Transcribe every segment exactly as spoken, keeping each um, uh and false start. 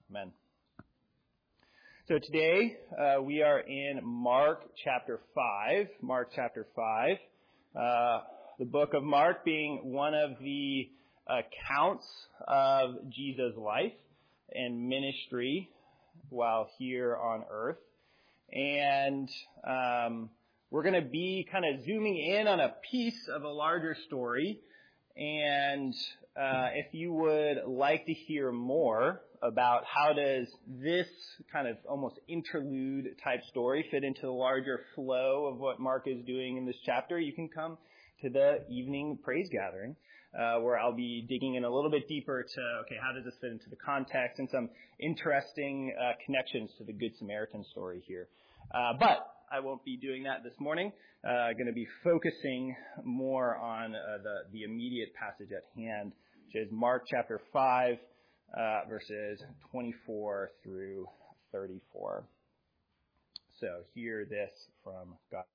Amen. So today uh, we are in Mark chapter five. Mark chapter five. Uh, the book of Mark being one of the accounts of Jesus' life and ministry while here on earth. And um, we're going to be kind of zooming in on a piece of a larger story. And uh, if you would like to hear more about how does this kind of almost interlude type story fit into the larger flow of what Mark is doing in this chapter, you can come to the evening praise gathering, uh, where I'll be digging in a little bit deeper to, okay, how does this fit into the context and some interesting uh, connections to the Good Samaritan story here. Uh, but I won't be doing that this morning. Uh, going to be focusing more on uh, the, the immediate passage at hand, which is Mark chapter five, uh, verses twenty-four through thirty-four. So hear this from God.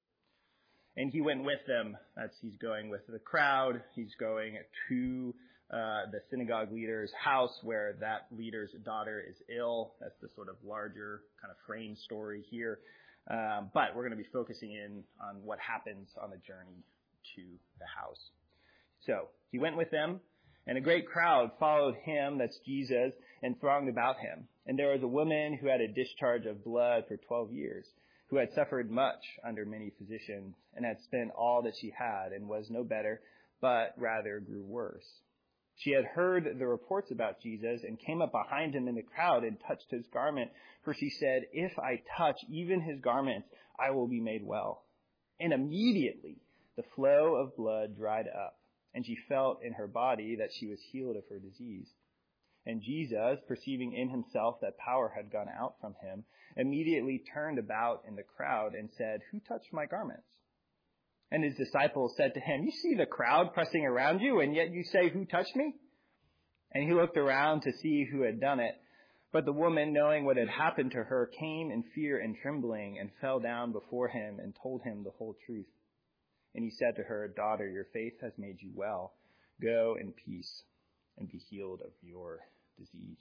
And he went with them. That's, he's going with the crowd. He's going to uh, the synagogue leader's house where that leader's daughter is ill. That's the sort of larger kind of frame story here. Um, but we're going to be focusing in on what happens on the journey to the house. So he went with them, and a great crowd followed him, that's Jesus, and thronged about him. And there was a woman who had a discharge of blood for twelve years, who had suffered much under many physicians, and had spent all that she had, and was no better, but rather grew worse. She had heard the reports about Jesus and came up behind him in the crowd and touched his garment. For she said, "If I touch even his garment, I will be made well." And immediately the flow of blood dried up, and she felt in her body that she was healed of her disease. And Jesus, perceiving in himself that power had gone out from him, immediately turned about in the crowd and said, "Who touched my garments?" And his disciples said to him, "You see the crowd pressing around you, and yet you say, 'Who touched me?'" And he looked around to see who had done it. But the woman, knowing what had happened to her, came in fear and trembling and fell down before him and told him the whole truth. And he said to her, "Daughter, your faith has made you well. Go in peace and be healed of your disease."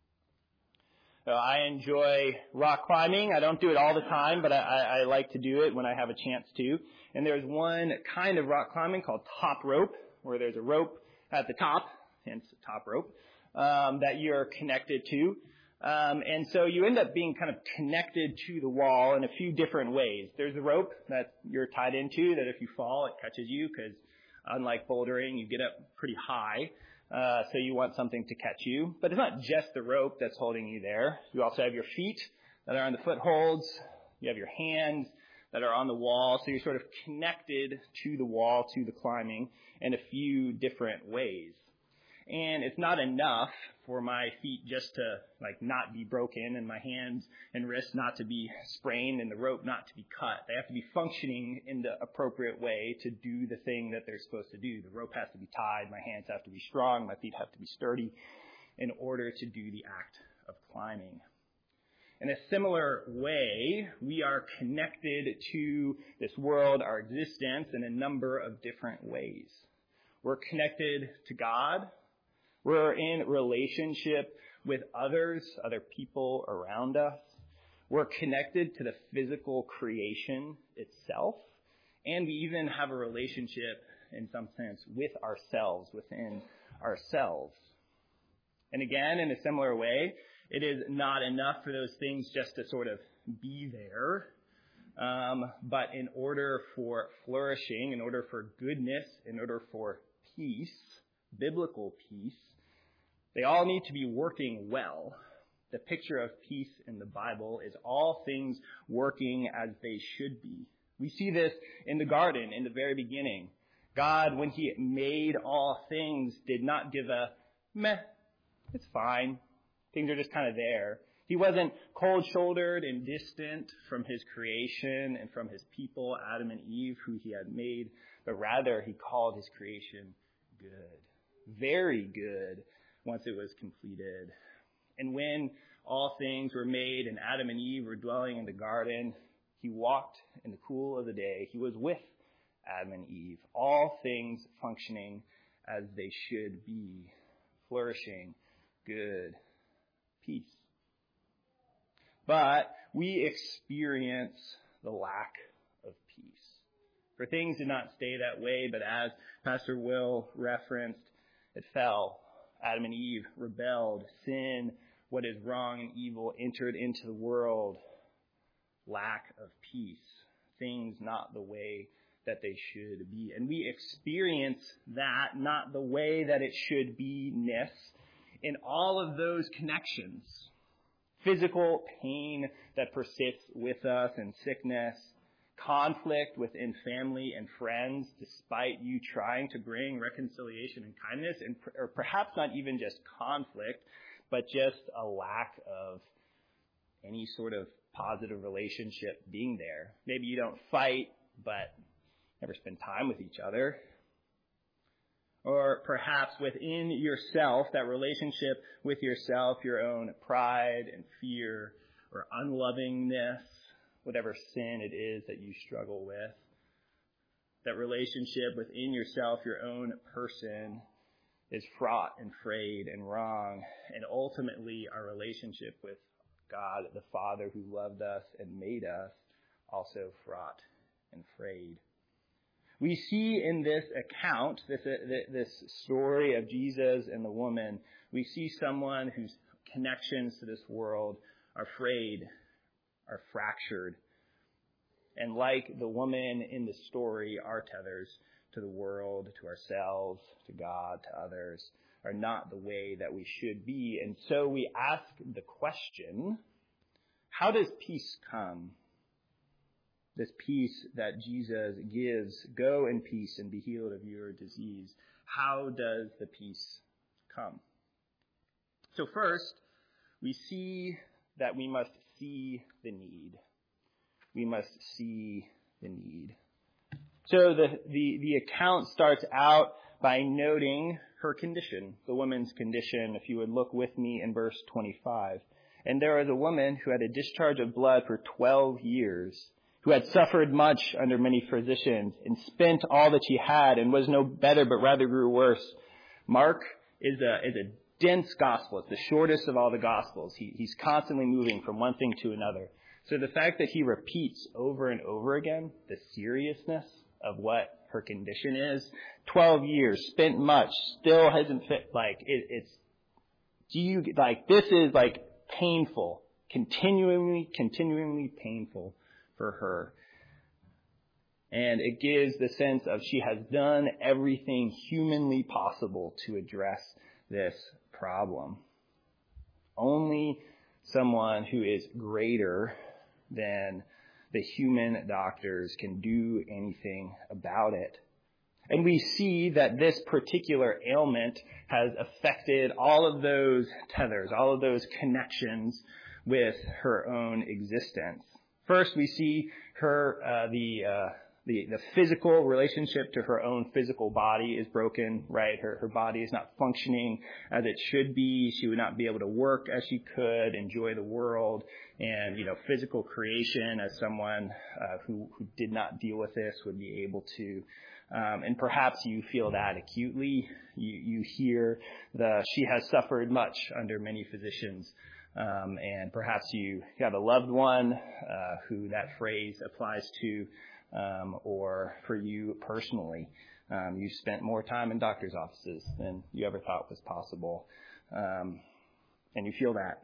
So I enjoy rock climbing. I don't do it all the time, but I, I, I like to do it when I have a chance to. And there's one kind of rock climbing called top rope, where there's a rope at the top, hence top rope, um, that you're connected to. Um, and so you end up being kind of connected to the wall in a few different ways. There's a rope that you're tied into that if you fall, it catches you, because unlike bouldering, you get up pretty high. Uh, so you want something to catch you. But it's not just the rope that's holding you there. You also have your feet that are on the footholds. You have your hands that are on the wall. So you're sort of connected to the wall, to the climbing, in a few different ways. And it's not enough for my feet just to like not be broken and my hands and wrists not to be sprained and the rope not to be cut. They have to be functioning in the appropriate way to do the thing that they're supposed to do. The rope has to be tied, my hands have to be strong, my feet have to be sturdy in order to do the act of climbing. In a similar way, we are connected to this world, our existence, in a number of different ways. We're connected to God. We're in relationship with others, other people around us. We're connected to the physical creation itself. And we even have a relationship, in some sense, with ourselves, within ourselves. And again, in a similar way, it is not enough for those things just to sort of be there. Um, but in order for flourishing, in order for goodness, in order for peace, biblical peace, they all need to be working well. The picture of peace in the Bible is all things working as they should be. We see this in the garden in the very beginning. God, when he made all things, did not give a meh, it's fine. Things are just kind of there. He wasn't cold-shouldered and distant from his creation and from his people, Adam and Eve, who he had made, but rather he called his creation good, very good, once it was completed. And when all things were made and Adam and Eve were dwelling in the garden, he walked in the cool of the day. He was with Adam and Eve, all things functioning as they should be, flourishing, good, peace. But we experience the lack of peace. For things did not stay that way, but as Pastor Will referenced, it fell. Adam and Eve rebelled. Sin, what is wrong and evil, entered into the world. Lack of peace. Things not the way that they should be. And we experience that, not the way that it should be-ness, in all of those connections. Physical pain that persists with us and sickness, conflict within family and friends, despite you trying to bring reconciliation and kindness, and or perhaps not even just conflict, but just a lack of any sort of positive relationship being there. Maybe you don't fight, but never spend time with each other. Or perhaps within yourself, that relationship with yourself, your own pride and fear or unlovingness, whatever sin it is that you struggle with. That relationship within yourself, your own person, is fraught and frayed and wrong. And ultimately, our relationship with God, the Father who loved us and made us, also fraught and frayed. We see in this account, this, this story of Jesus and the woman, we see someone whose connections to this world are frayed, are fractured. And like the woman in the story, our tethers to the world, to ourselves, to God, to others, are not the way that we should be. And so we ask the question, how does peace come? This peace that Jesus gives, go in peace and be healed of your disease. How does the peace come? So first, we see that we must see the need. We must see the need. So the, the, the account starts out by noting her condition, the woman's condition, if you would look with me in verse twenty-five. And there was a woman who had a discharge of blood for twelve years, who had suffered much under many physicians, and spent all that she had, and was no better, but rather grew worse. Mark is a, is a dense gospel. It's the shortest of all the gospels. He, he's constantly moving from one thing to another. So the fact that he repeats over and over again the seriousness of what her condition is, twelve years, spent much, still hasn't fit, like, it, it's, do you, like, this is, like, painful, continually, continually painful for her. And it gives the sense of she has done everything humanly possible to address this problem. Only someone who is greater than the human doctors can do anything about it. And we see that this particular ailment has affected all of those tethers, all of those connections with her own existence. First, we see her, uh, the, uh, the, the physical relationship to her own physical body is broken, right? Her, her body is not functioning as it should be. She would not be able to work as she could, enjoy the world, and, you know, physical creation as someone, uh, who, who did not deal with this would be able to. Um, and perhaps you feel that acutely. You, you hear the, she has suffered much under many physicians. Um, and perhaps you have a loved one uh, who that phrase applies to, um, or for you personally. Um, you spent more time in doctor's offices than you ever thought was possible. Um, and you feel that.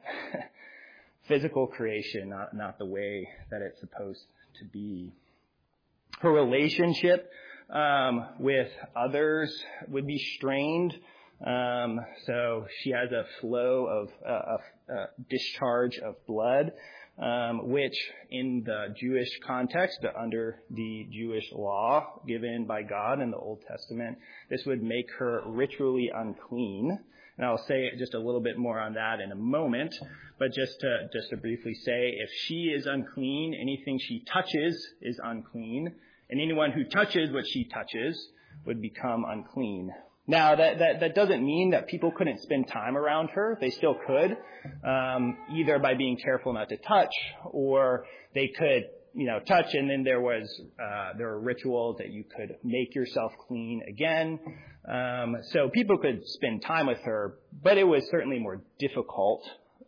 Physical creation, not, not the way that it's supposed to be. Her relationship um, with others would be strained. Um, so she has a flow of uh, a, a discharge of blood, um, which in the Jewish context, under the Jewish law given by God in the Old Testament, this would make her ritually unclean. And I'll say just a little bit more on that in a moment. But just to just to briefly say, if she is unclean, anything she touches is unclean, and anyone who touches what she touches would become unclean. Now, that, that, that doesn't mean that people couldn't spend time around her. They still could, um, either by being careful not to touch, or they could, you know, touch, and then there was, uh, there were rituals that you could make yourself clean again. Um, so people could spend time with her, but it was certainly more difficult,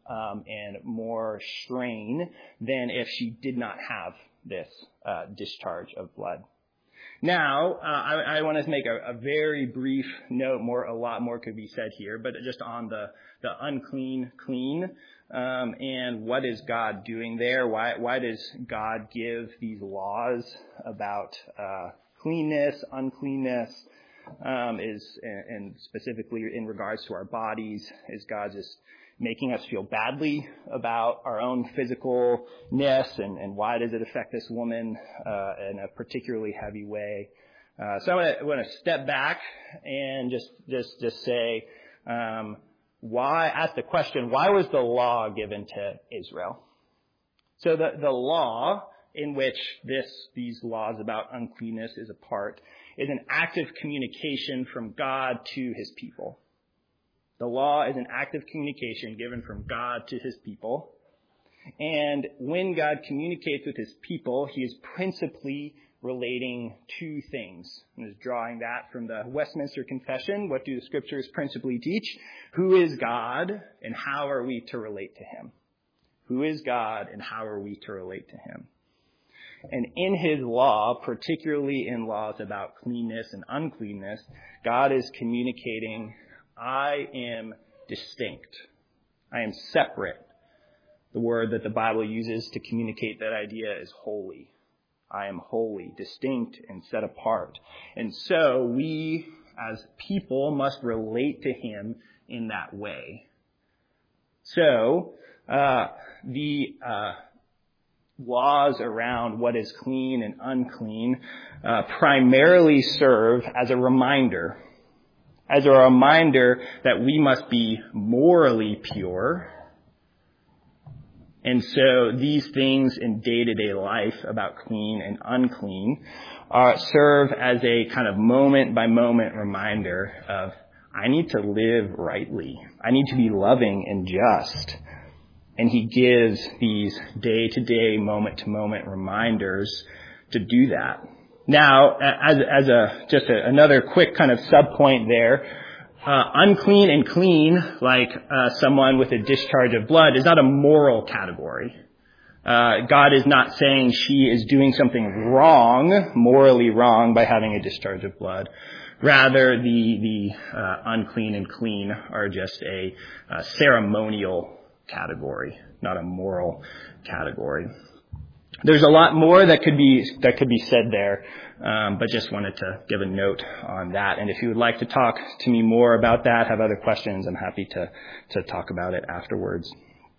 um, and more strain than if she did not have this uh, discharge of blood. Now, uh, I, I want to make a, a very brief note. More, a lot more could be said here, but just on the the unclean, clean, um, and what is God doing there? Why why does God give these laws about uh, cleanness, uncleanness? Um, is and, and specifically in regards to our bodies, is God just making us feel badly about our own physicalness, and, and why does it affect this woman uh, in a particularly heavy way? Uh, so I want to step back and just just just say, um, why? Ask the question: why was the law given to Israel? So the the law in which this these laws about uncleanness is a part is an active communication from God to His people. The law is an active communication given from God to His people. And when God communicates with His people, He is principally relating two things. I'm just drawing that from the Westminster Confession. What do the Scriptures principally teach? Who is God, and how are we to relate to Him? Who is God, and how are we to relate to Him? And in His law, particularly in laws about cleanness and uncleanness, God is communicating, I am distinct. I am separate. The word that the Bible uses to communicate that idea is holy. I am holy, distinct, and set apart. And so we, as people, must relate to Him in that way. So, uh, the uh, laws around what is clean and unclean uh, primarily serve as a reminder as a reminder that we must be morally pure. And so these things in day-to-day life about clean and unclean are, serve as a kind of moment-by-moment reminder of, I need to live rightly. I need to be loving and just. And He gives these day-to-day, moment-to-moment reminders to do that. Now, as, as a, just a, another quick kind of sub-point there, uh, unclean and clean, like, uh, someone with a discharge of blood, is not a moral category. Uh, God is not saying she is doing something wrong, morally wrong, by having a discharge of blood. Rather, the, the, uh, unclean and clean are just a, uh, ceremonial category, not a moral category. There's a lot more that could be that could be said there, um, but just wanted to give a note on that. And if you would like to talk to me more about that, have other questions, I'm happy to to talk about it afterwards.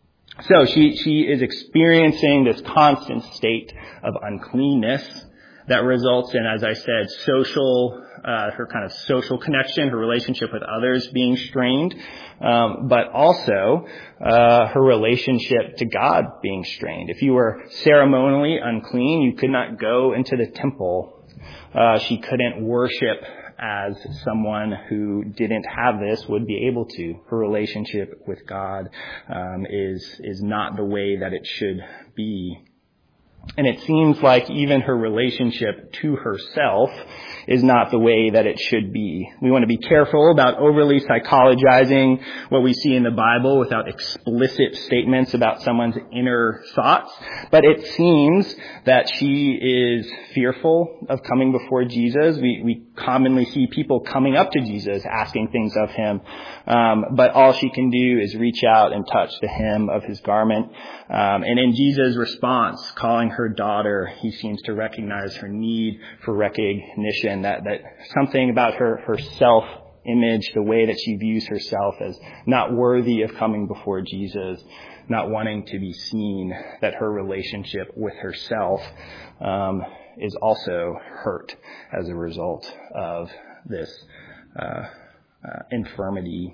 So she she is experiencing this constant state of uncleanness that results in, as I said, social uh, her kind of social connection, her relationship with others being strained, um, but also uh, her relationship to God being strained. If you were ceremonially unclean, you could not go into the temple. Uh, she couldn't worship as someone who didn't have this would be able to. Her relationship with God um, is is not the way that it should be. And it seems like even her relationship to herself is not the way that it should be. We want to be careful about overly psychologizing what we see in the Bible without explicit statements about someone's inner thoughts. But it seems that she is fearful of coming before Jesus. We, we commonly see people coming up to Jesus asking things of Him. Um, but all she can do is reach out and touch the hem of His garment. Um, and in Jesus' response, calling her daughter, He seems to recognize her need for recognition, that, that something about her, her self-image, the way that she views herself as not worthy of coming before Jesus, not wanting to be seen, that her relationship with herself um, is also hurt as a result of this uh, uh, infirmity.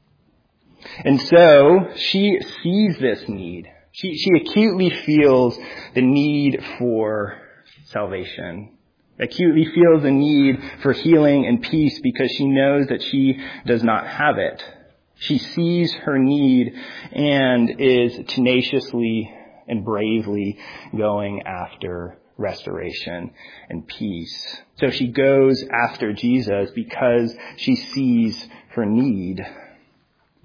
And so she sees this need. She, she acutely feels the need for salvation, acutely feels the need for healing and peace because she knows that she does not have it. She sees her need and is tenaciously and bravely going after restoration and peace. So she goes after Jesus because she sees her need.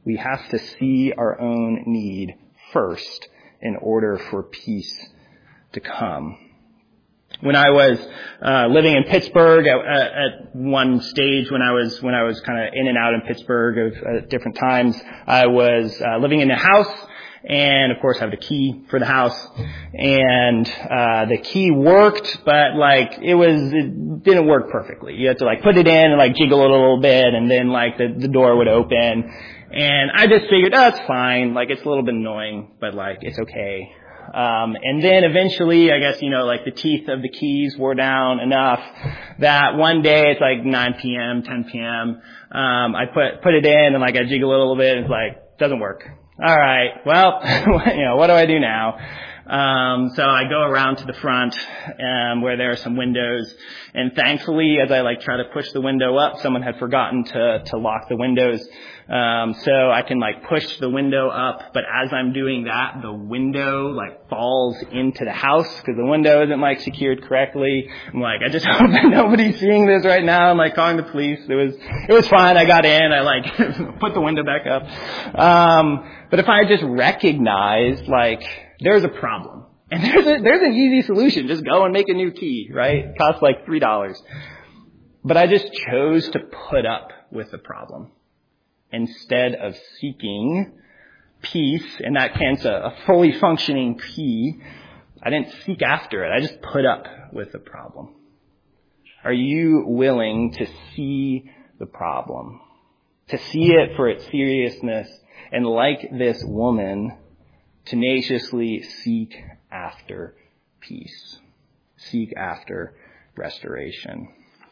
We have to see our own need first in order for peace to come. When I was uh, living in Pittsburgh at, at one stage, when I was when I was kind of in and out in Pittsburgh of, at different times, I was uh, living in a house, and of course I have the key for the house, and uh, the key worked, but like it was it didn't work perfectly. You had to like put it in and like jiggle it a little bit, and then like the, the door would open, and I just figured, oh, it's fine. Like it's a little bit annoying, but like it's okay. Um, and then eventually, I guess, you know, like the teeth of the keys wore down enough that one day it's like nine p.m., ten p.m. Um, I put, put it in and like I jiggle it a little bit and it's like, doesn't work. All right. Well, you know, what do I do now? Um, so I go around to the front, um, where there are some windows, and thankfully, as I like try to push the window up, someone had forgotten to, to lock the windows. Um, so I can like push the window up, but as I'm doing that, the window like falls into the house because the window isn't like secured correctly. I'm like, I just hope that nobody's seeing this right now. I'm like calling the police. It was, it was fine. I got in. I like put the window back up. Um, but if I just recognized like there's a problem and there's a, there's an easy solution. Just go and make a new key, right? It costs like three dollars. But I just chose to put up with the problem. Instead of seeking peace, in that sense, a, a fully functioning key, I didn't seek after it. I just put up with the problem. Are you willing to see the problem, to see it for its seriousness, and like this woman, tenaciously seek after peace, seek after restoration?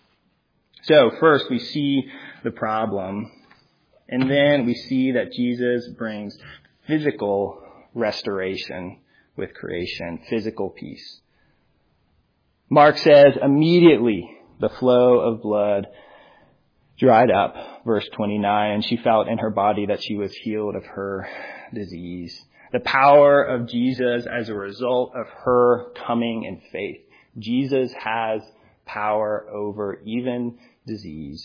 So first we see the problem. And then we see that Jesus brings physical restoration with creation, physical peace. Mark says, immediately the flow of blood dried up, verse twenty-nine, and she felt in her body that she was healed of her disease. The power of Jesus as a result of her coming in faith. Jesus has power over even disease.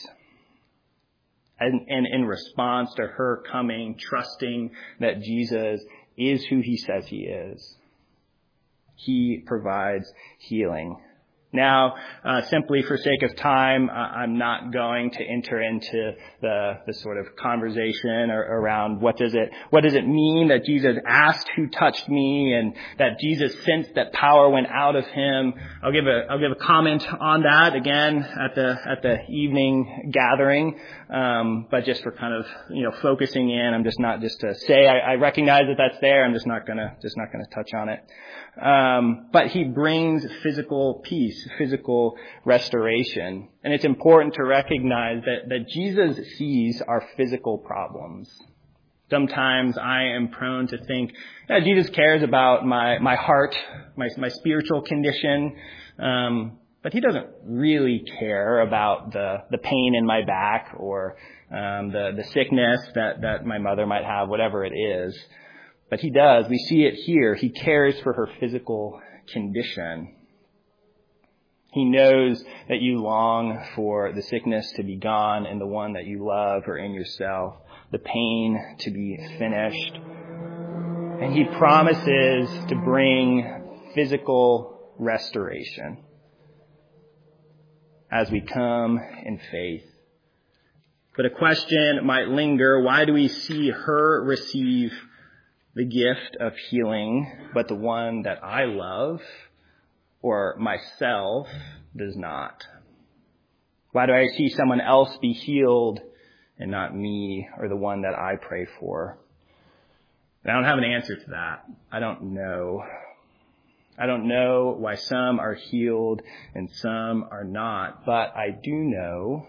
And, and in response to her coming, trusting that Jesus is who he says he is, he provides healing. Now, uh, simply for sake of time, uh, I'm not going to enter into the, the sort of conversation or, around what does it what does it mean that Jesus asked who touched me and that Jesus sensed that power went out of him. I'll give a I'll give a comment on that again at the at the evening gathering, um, but just for kind of you know focusing in, I'm just not just to say I, I recognize that that's there. I'm just not gonna just not gonna touch on it. Um, but he brings physical peace, physical restoration. And it's important to recognize that, that Jesus sees our physical problems. Sometimes I am prone to think, yeah, Jesus cares about my, my heart, my, my spiritual condition. Um, but he doesn't really care about the, the pain in my back or, um, the, the sickness that, that my mother might have, whatever it is. But he does. We see it here. He cares for her physical condition. He knows that you long for the sickness to be gone in the one that you love or in yourself, the pain to be finished. And he promises to bring physical restoration as we come in faith. But a question might linger. Why do we see her receive the gift of healing, but the one that I love or myself does not? Why do I see someone else be healed and not me or the one that I pray for? And I don't have an answer to that. I don't know. I don't know why some are healed and some are not, but I do know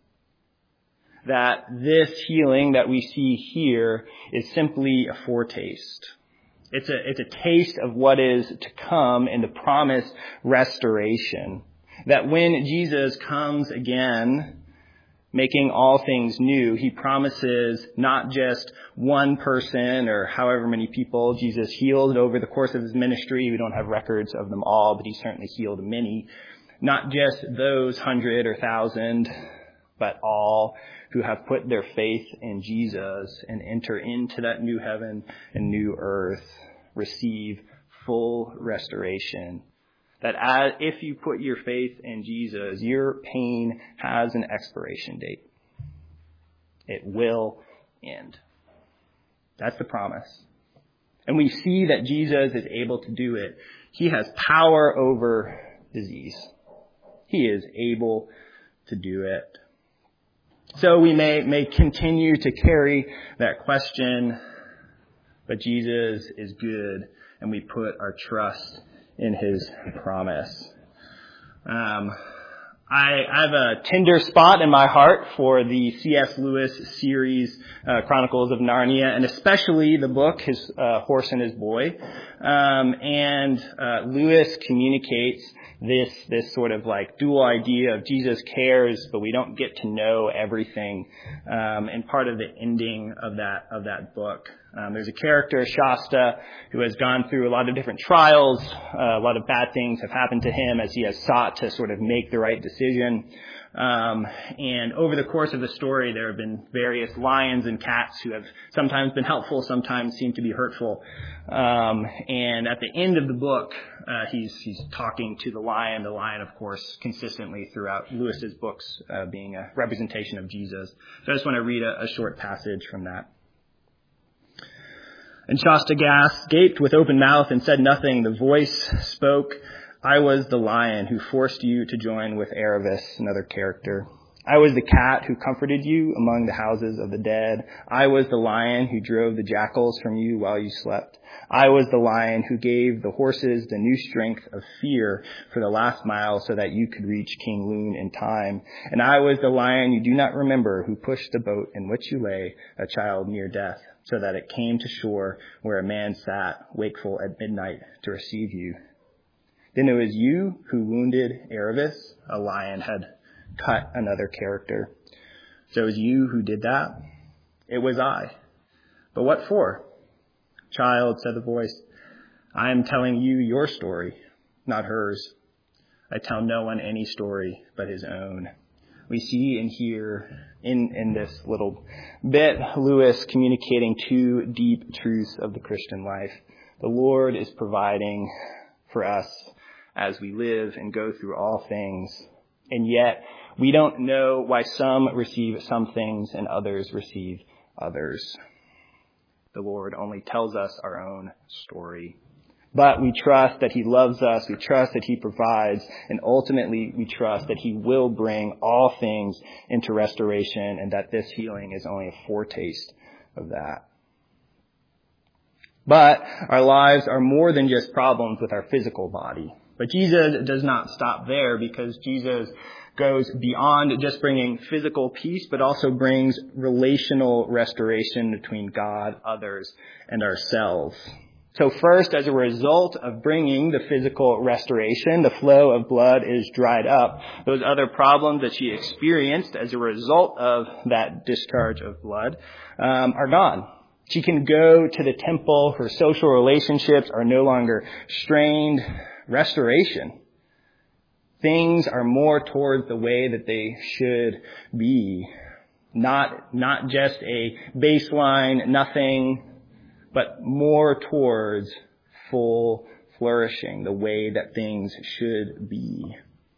that this healing that we see here is simply a foretaste. It's a, it's a taste of what is to come in the promised restoration. That when Jesus comes again, making all things new, he promises not just one person or however many people Jesus healed over the course of his ministry. We don't have records of them all, but he certainly healed many. Not just those hundred or thousand, but all who have put their faith in Jesus and enter into that new heaven and new earth receive full restoration. That as, if you put your faith in Jesus, your pain has an expiration date. It will end. That's the promise. And we see that Jesus is able to do it. He has power over disease. He is able to do it. So we may, may continue to carry that question, but Jesus is good, and we put our trust in his promise. Um, I, I have a tender spot in my heart for the C S Lewis series, uh, Chronicles of Narnia, and especially the book, his uh, Horse and His Boy. Um, and uh, Lewis communicates this this sort of like dual idea of Jesus cares, but we don't get to know everything. Um, and part of the ending of that of that book, um, there's a character, Shasta, who has gone through a lot of different trials. Uh, a lot of bad things have happened to him as he has sought to sort of make the right decision. Um, and over the course of the story, there have been various lions and cats who have sometimes been helpful, sometimes seem to be hurtful. Um, and at the end of the book, uh, he's, he's talking to the lion. The lion, of course, consistently throughout Lewis's books, uh, being a representation of Jesus. So I just want to read a, a short passage from that. And Shasta gasped, gaped with open mouth and said nothing. The voice spoke. I was the lion who forced you to join with Aravis, another character. I was the cat who comforted you among the houses of the dead. I was the lion who drove the jackals from you while you slept. I was the lion who gave the horses the new strength of fear for the last mile so that you could reach King Loon in time. And I was the lion you do not remember who pushed the boat in which you lay, a child near death, so that it came to shore where a man sat, wakeful at midnight, to receive you. Then it was you who wounded Aravis, a lion had cut another character. So it was you who did that? It was I. But what for? Child, said the voice, I am telling you your story, not hers. I tell no one any story but his own. We see and hear in, in this little bit, Lewis communicating two deep truths of the Christian life. The Lord is providing for us as we live and go through all things. And yet, we don't know why some receive some things and others receive others. The Lord only tells us our own story. But we trust that he loves us, we trust that he provides, and ultimately we trust that he will bring all things into restoration, and that this healing is only a foretaste of that. But our lives are more than just problems with our physical body. But Jesus does not stop there, because Jesus goes beyond just bringing physical peace, but also brings relational restoration between God, others, and ourselves. So first, as a result of bringing the physical restoration, the flow of blood is dried up. Those other problems that she experienced as a result of that discharge of blood um, are gone. She can go to the temple. Her social relationships are no longer strained. Restoration. Things are more towards the way that they should be. Not, not just a baseline, nothing, but more towards full flourishing, the way that things should be.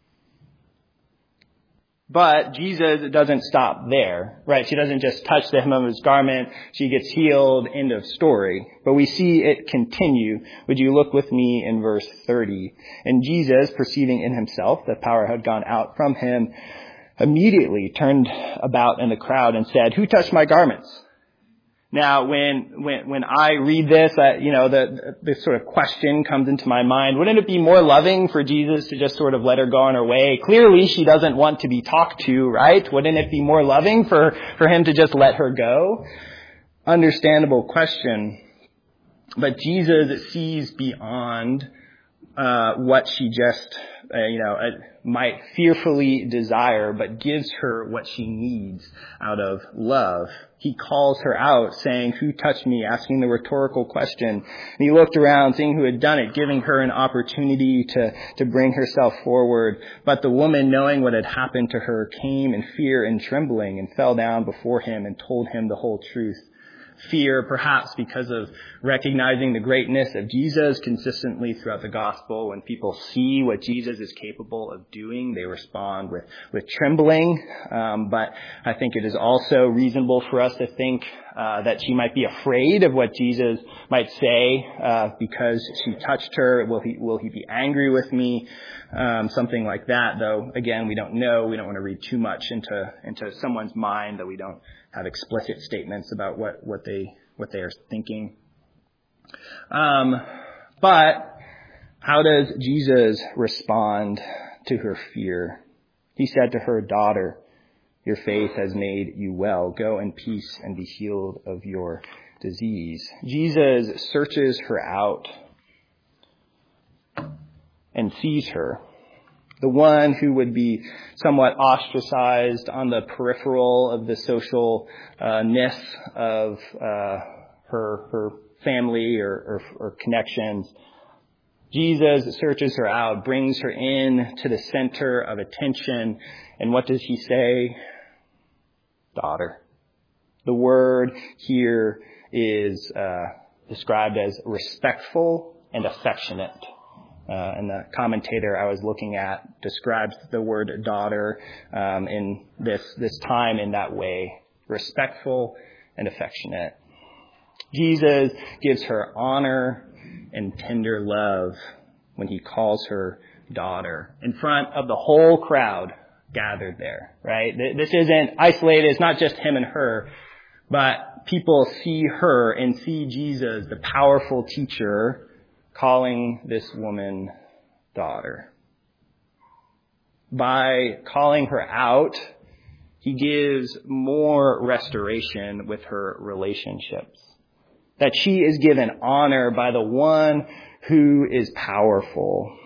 But Jesus doesn't stop there, right? She doesn't just touch the hem of his garment. She gets healed, end of story. But we see it continue. Would you look with me in verse thirty? And Jesus, perceiving in himself that power had gone out from him, immediately turned about in the crowd and said, "Who touched my garments?" Now, when when when I read this, I, you know, the this sort of question comes into my mind. Wouldn't it be more loving for Jesus to just sort of let her go on her way? Clearly, she doesn't want to be talked to, right? Wouldn't it be more loving for, for him to just let her go? Understandable question. But Jesus sees beyond uh what she just uh, you know, uh, might fearfully desire, but gives her what she needs out of love. He calls her out, saying, "Who touched me?" asking the rhetorical question. And he looked around, seeing who had done it, giving her an opportunity to, to bring herself forward. But the woman, knowing what had happened to her, came in fear and trembling and fell down before him and told him the whole truth. Fear, perhaps because of recognizing the greatness of Jesus consistently throughout the gospel. When people see what Jesus is capable of doing, they respond with, with trembling. Um, but I think it is also reasonable for us to think uh, that she might be afraid of what Jesus might say uh, because she touched her. Will he, will he be angry with me? Um, something like that, though, again, we don't know. We don't want to read too much into, into someone's mind that we don't have explicit statements about what, what they what they are thinking. Um, but how does Jesus respond to her fear? He said to her, "Daughter, your faith has made you well. Go in peace and be healed of your disease." Jesus searches her out and sees her. The one who would be somewhat ostracized on the peripheral of the social-ness uh, of uh, her her family or, or, or connections. Jesus searches her out, brings her in to the center of attention. And what does he say? Daughter. The word here is uh, described as respectful and affectionate. Uh, and the commentator I was looking at describes the word daughter um, in this this time in that way, respectful and affectionate. Jesus gives her honor and tender love when he calls her daughter in front of the whole crowd gathered there, right? This isn't isolated. It's not just him and her, but people see her and see Jesus, the powerful teacher, calling this woman daughter. By calling her out, he gives more restoration with her relationships. That she is given honor by the one who is powerful.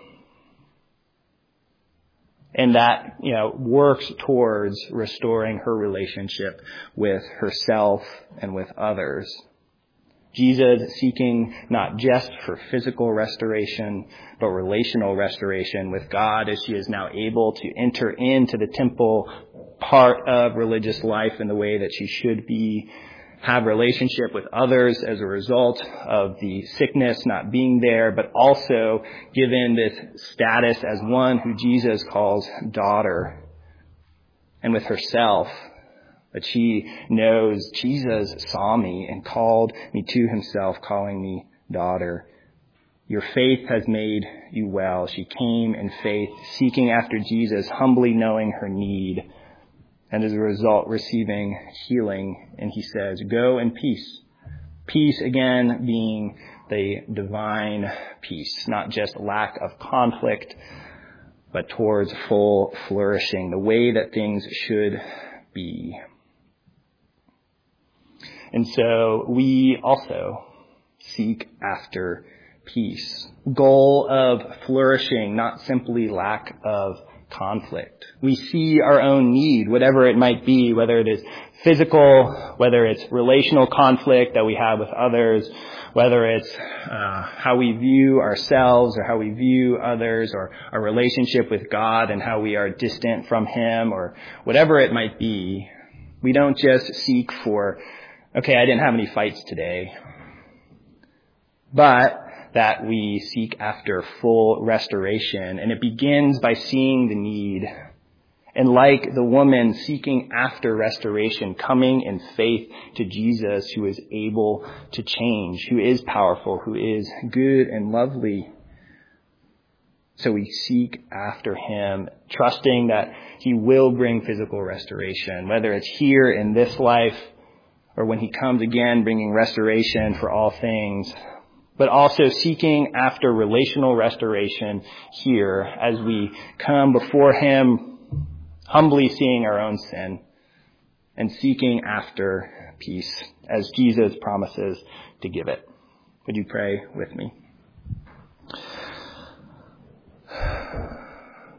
And that, you know, works towards restoring her relationship with herself and with others. Jesus seeking not just for physical restoration, but relational restoration with God as she is now able to enter into the temple part of religious life in the way that she should be, have relationship with others as a result of the sickness not being there, but also given this status as one who Jesus calls daughter, and with herself, that she knows Jesus saw me and called me to himself, calling me daughter. Your faith has made you well. She came in faith, seeking after Jesus, humbly knowing her need, and as a result receiving healing. And he says, go in peace. Peace, again, being the divine peace, not just lack of conflict, but towards full flourishing, the way that things should be. And so we also seek after peace. Goal of flourishing, not simply lack of conflict. We see our own need, whatever it might be, whether it is physical, whether it's relational conflict that we have with others, whether it's uh, how we view ourselves or how we view others, or our relationship with God and how we are distant from him, or whatever it might be. We don't just seek for, okay, I didn't have any fights today, but that we seek after full restoration. And it begins by seeing the need. And like the woman seeking after restoration, coming in faith to Jesus, who is able to change, who is powerful, who is good and lovely. So we seek after him, trusting that he will bring physical restoration, whether it's here in this life or when he comes again, bringing restoration for all things, but also seeking after relational restoration here as we come before him, humbly seeing our own sin and seeking after peace as Jesus promises to give it. Would you pray with me?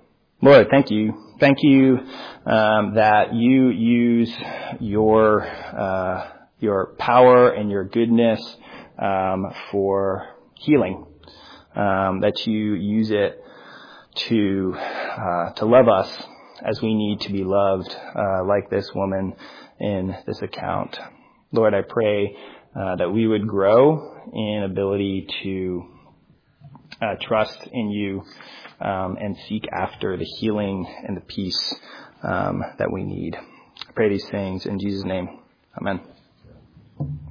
Lord, thank you. Thank you um, that you use your uh, your power and your goodness um, for healing. Um, that you use it to uh, to love us as we need to be loved, uh, like this woman in this account. Lord, I pray uh, that we would grow in ability to uh, trust in you um, and seek after the healing and the peace um, that we need. I pray these things in Jesus' name. Amen.